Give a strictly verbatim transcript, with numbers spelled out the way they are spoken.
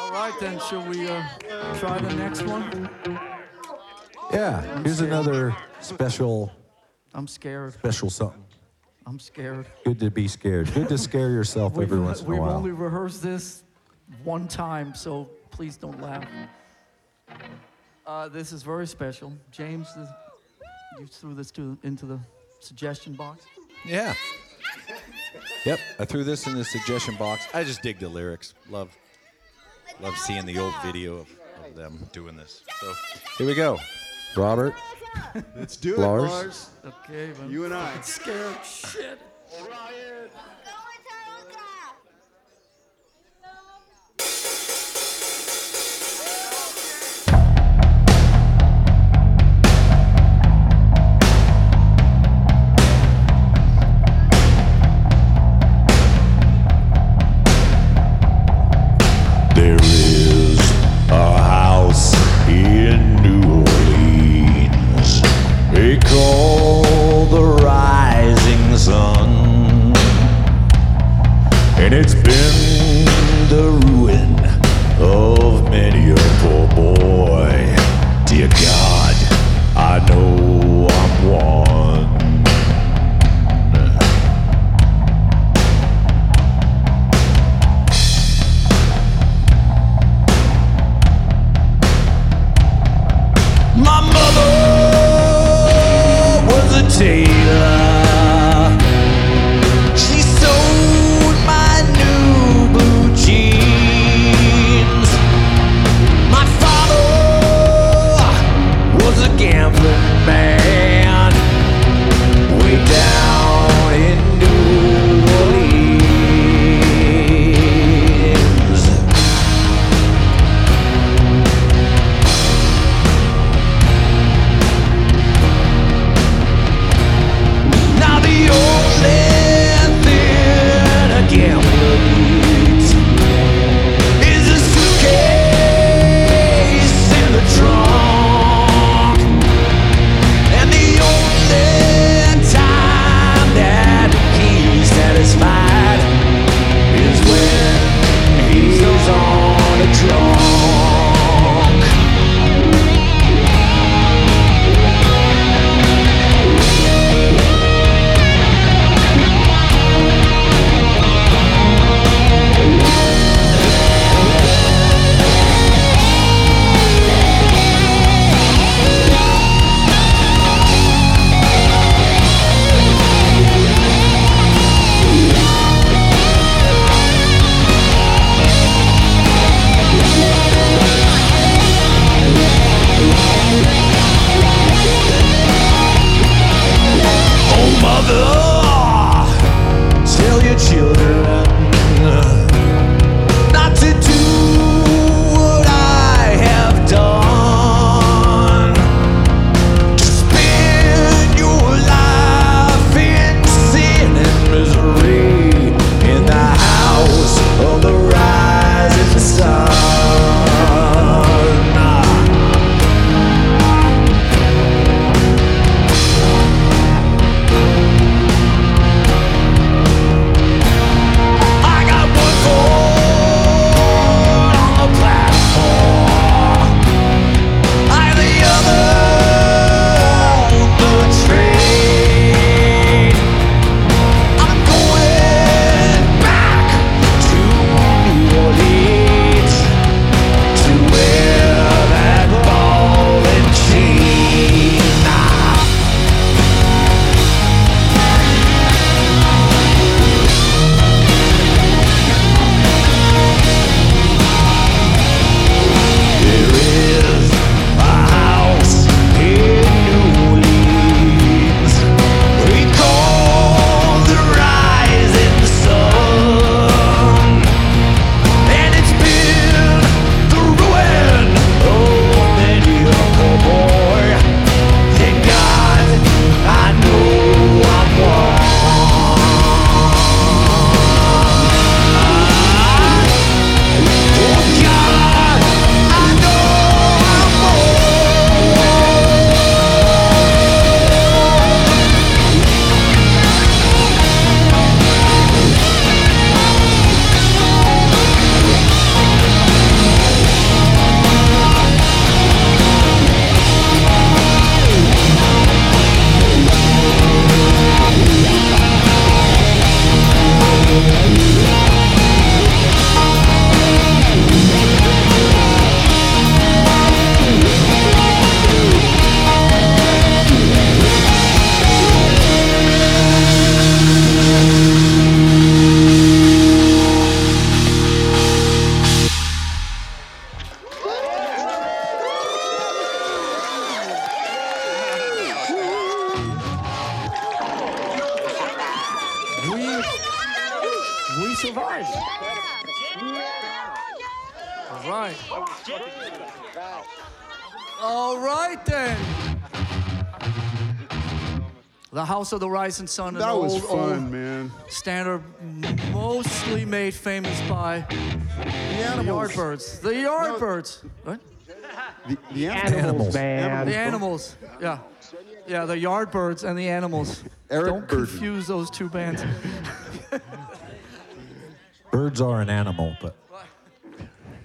All right, then, should we uh, try the next one? Yeah, here's another special, I'm scared. special something. I'm scared. Good to be scared. Good to scare yourself We've, every once in a we've while. only rehearsed this one time, so please don't laugh. Uh, this is very special. James, this, you threw this to, into the suggestion box. Yeah. Yep, I threw this in the suggestion box. I just dig the lyrics. Love, love seeing the old video of, of them doing this. So here we go. Robert, Let's do it, Lars. Lars. Okay, but You and I. I'm scared. Shit. There is a house in New Orleans they call the Rising Sun, and it's been the ruin of many a poor boy. Dear God, I know I'm one. My mother was a tailor. She sewed my new blue jeans. My father was a gambling man way down in New Orleans. Now the only thing a gambler needs is a suitcase in the trunk, and the only time that he's satisfied is when he's on a drunk. right. All right then. The House of the Rising Sun, an That was old, fun, old man. standard, mostly made famous by The the animals. Yardbirds. The Yardbirds. What? The, the Animals, animals. man. The animals. Yeah. Yeah, the Yardbirds and the Animals. Eric Don't Burden. confuse those two bands. Birds are an animal, but